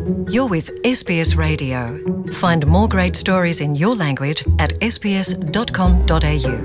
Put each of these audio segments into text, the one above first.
You're with SBS Radio. Find more great stories in your language at sbs.com.au.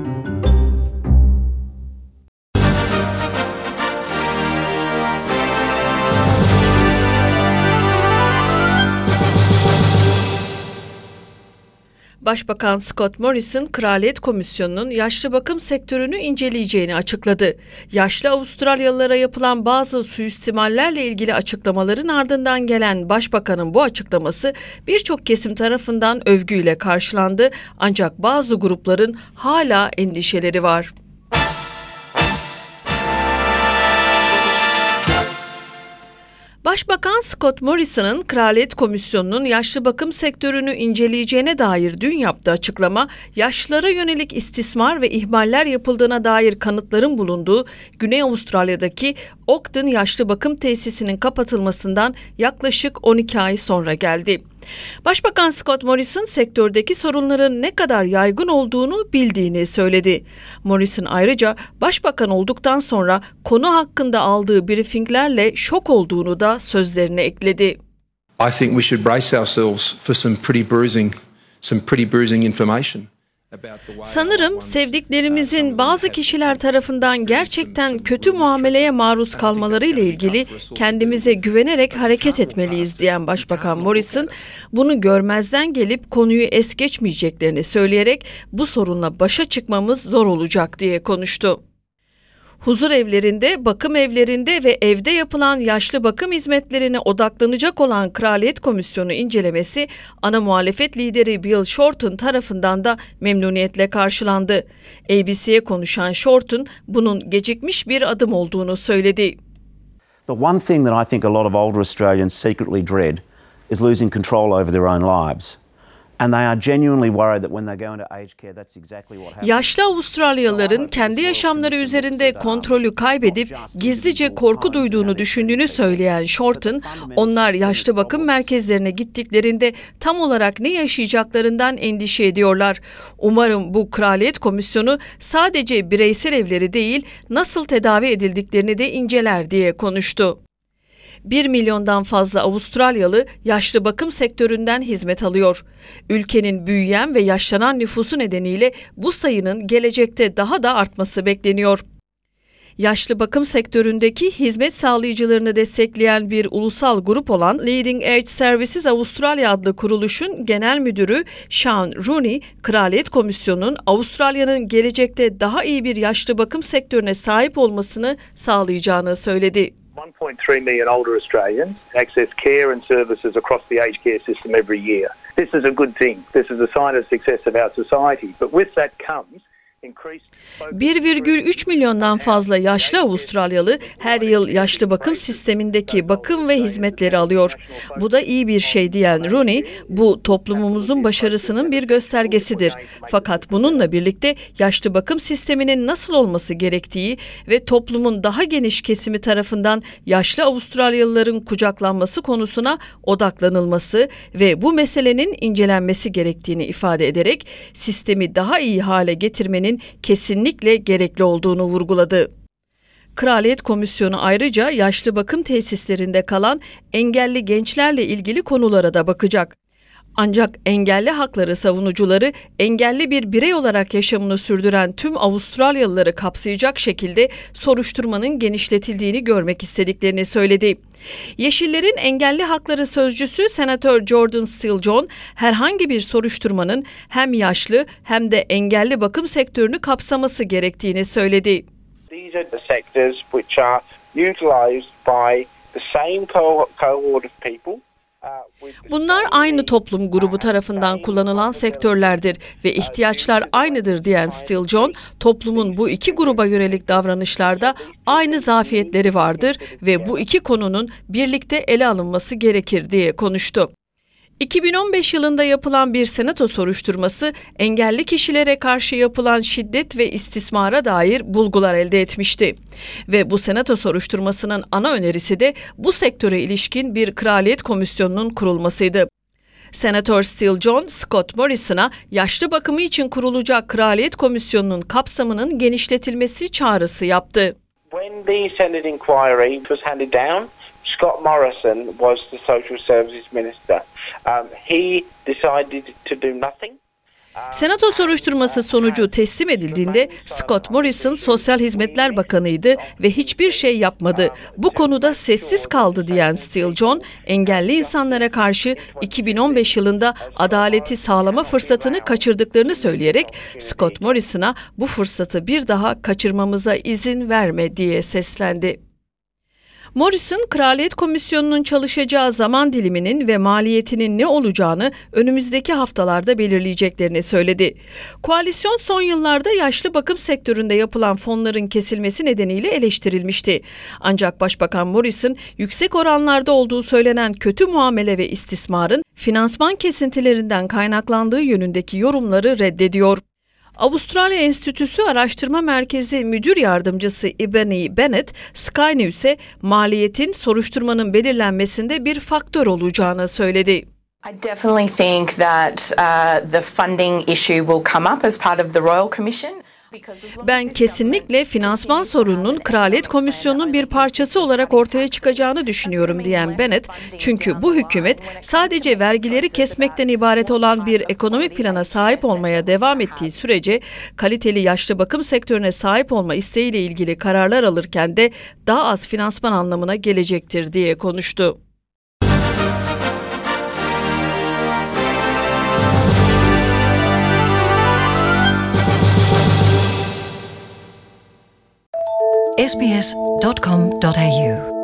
Başbakan Scott Morrison, Kraliyet Komisyonu'nun yaşlı bakım sektörünü inceleyeceğini açıkladı. Yaşlı Avustralyalılara yapılan bazı suistimallerle ilgili açıklamaların ardından gelen Başbakanın bu açıklaması birçok kesim tarafından övgüyle karşılandı, ancak bazı grupların hala endişeleri var. Başbakan Scott Morrison'ın Kraliyet Komisyonu'nun yaşlı bakım sektörünü inceleyeceğine dair dün yaptığı açıklama, yaşlılara yönelik istismar ve ihmaller yapıldığına dair kanıtların bulunduğu Güney Avustralya'daki Ogden Yaşlı Bakım Tesisi'nin kapatılmasından yaklaşık 12 ay sonra geldi. Başbakan Scott Morrison sektördeki sorunların ne kadar yaygın olduğunu bildiğini söyledi. Morrison ayrıca başbakan olduktan sonra konu hakkında aldığı briefinglerle şok olduğunu da sözlerine ekledi. I think we should brace ourselves for some pretty bruising information. Sanırım sevdiklerimizin bazı kişiler tarafından gerçekten kötü muameleye maruz kalmaları ile ilgili kendimize güvenerek hareket etmeliyiz diyen Başbakan Morrison, bunu görmezden gelip konuyu es geçmeyeceklerini söyleyerek bu sorunla başa çıkmamız zor olacak diye konuştu. Huzur evlerinde, bakım evlerinde ve evde yapılan yaşlı bakım hizmetlerine odaklanacak olan Kraliyet Komisyonu incelemesi, ana muhalefet lideri Bill Shorten tarafından da memnuniyetle karşılandı. ABC'ye konuşan Shorten, bunun gecikmiş bir adım olduğunu söyledi. The one thing that I think a lot of older Australians secretly dread is losing control over their own lives. And they are genuinely worried that when they go into aged care, that's exactly what happens. Yaşlı Avustralyalıların kendi yaşamları üzerinde kontrolü kaybedip gizlice korku duyduğunu düşündüğünü söyleyen Shorten, onlar yaşlı bakım merkezlerine gittiklerinde tam olarak ne yaşayacaklarından endişe ediyorlar. Umarım bu Kraliyet Komisyonu sadece bireysel evleri değil, nasıl tedavi edildiklerini de inceler diye konuştu. 1 milyondan fazla Avustralyalı yaşlı bakım sektöründen hizmet alıyor. Ülkenin büyüyen ve yaşlanan nüfusu nedeniyle bu sayının gelecekte daha da artması bekleniyor. Yaşlı bakım sektöründeki hizmet sağlayıcılarını destekleyen bir ulusal grup olan Leading Age Services Australia adlı kuruluşun genel müdürü Sean Rooney, Kraliyet Komisyonu'nun Avustralya'nın gelecekte daha iyi bir yaşlı bakım sektörüne sahip olmasını sağlayacağını söyledi. 1.3 million older Australians access care and services across the aged care system every year. This is a good thing. This is a sign of success of our society. But with that comes 1,3 milyondan fazla yaşlı Avustralyalı her yıl yaşlı bakım sistemindeki bakım ve hizmetleri alıyor. Bu da iyi bir şey diyen Rooney, bu toplumumuzun başarısının bir göstergesidir. Fakat bununla birlikte yaşlı bakım sisteminin nasıl olması gerektiği ve toplumun daha geniş kesimi tarafından yaşlı Avustralyalıların kucaklanması konusuna odaklanılması ve bu meselenin incelenmesi gerektiğini ifade ederek sistemi daha iyi hale getirmenin kesinlikle gerekli olduğunu vurguladı. Kraliyet Komisyonu ayrıca yaşlı bakım tesislerinde kalan engelli gençlerle ilgili konulara da bakacak. Ancak engelli hakları savunucuları engelli bir birey olarak yaşamını sürdüren tüm Avustralyalıları kapsayacak şekilde soruşturmanın genişletildiğini görmek istediklerini söyledi. Yeşillerin engelli hakları sözcüsü Senatör Jordan Steele-John, herhangi bir soruşturmanın hem yaşlı hem de engelli bakım sektörünü kapsaması gerektiğini söyledi. These are the sectors which are utilized by the same cohort of people. Bunlar aynı toplum grubu tarafından kullanılan sektörlerdir ve ihtiyaçlar aynıdır diyen Steele-John, toplumun bu iki gruba yönelik davranışlarda aynı zafiyetleri vardır ve bu iki konunun birlikte ele alınması gerekir diye konuştu. 2015 yılında yapılan bir senato soruşturması engelli kişilere karşı yapılan şiddet ve istismara dair bulgular elde etmişti. Ve bu senato soruşturmasının ana önerisi de bu sektöre ilişkin bir Kraliyet Komisyonu'nun kurulmasıydı. Senatör Steele-John, Scott Morrison'a yaşlı bakımı için kurulacak Kraliyet Komisyonu'nun kapsamının genişletilmesi çağrısı yaptı. When the Senate inquiry was handed down, Scott Morrison was the Social Services Minister. He decided to do nothing. Senato soruşturması sonucu teslim edildiğinde Scott Morrison Sosyal Hizmetler Bakanıydı ve hiçbir şey yapmadı. Bu konuda sessiz kaldı diyen Steele John, engelli insanlara karşı 2015 yılında adaleti sağlama fırsatını kaçırdıklarını söyleyerek Scott Morrison'a bu fırsatı bir daha kaçırmamıza izin verme diye seslendi. Morrison, Kraliyet Komisyonu'nun çalışacağı zaman diliminin ve maliyetinin ne olacağını önümüzdeki haftalarda belirleyeceklerini söyledi. Koalisyon son yıllarda yaşlı bakım sektöründe yapılan fonların kesilmesi nedeniyle eleştirilmişti. Ancak Başbakan Morrison, yüksek oranlarda olduğu söylenen kötü muamele ve istismarın finansman kesintilerinden kaynaklandığı yönündeki yorumları reddediyor. Avustralya Enstitüsü Araştırma Merkezi Müdür Yardımcısı Ebony Bennett, Sky News'e maliyetin soruşturmanın belirlenmesinde bir faktör olacağını söyledi. I definitely think that the funding issue will come up as part of the Royal Commission. Ben kesinlikle finansman sorununun Kraliyet Komisyonu'nun bir parçası olarak ortaya çıkacağını düşünüyorum diyen Bennett, çünkü bu hükümet sadece vergileri kesmekten ibaret olan bir ekonomi plana sahip olmaya devam ettiği sürece kaliteli yaşlı bakım sektörüne sahip olma isteğiyle ilgili kararlar alırken de daha az finansman anlamına gelecektir diye konuştu. sbs.com.au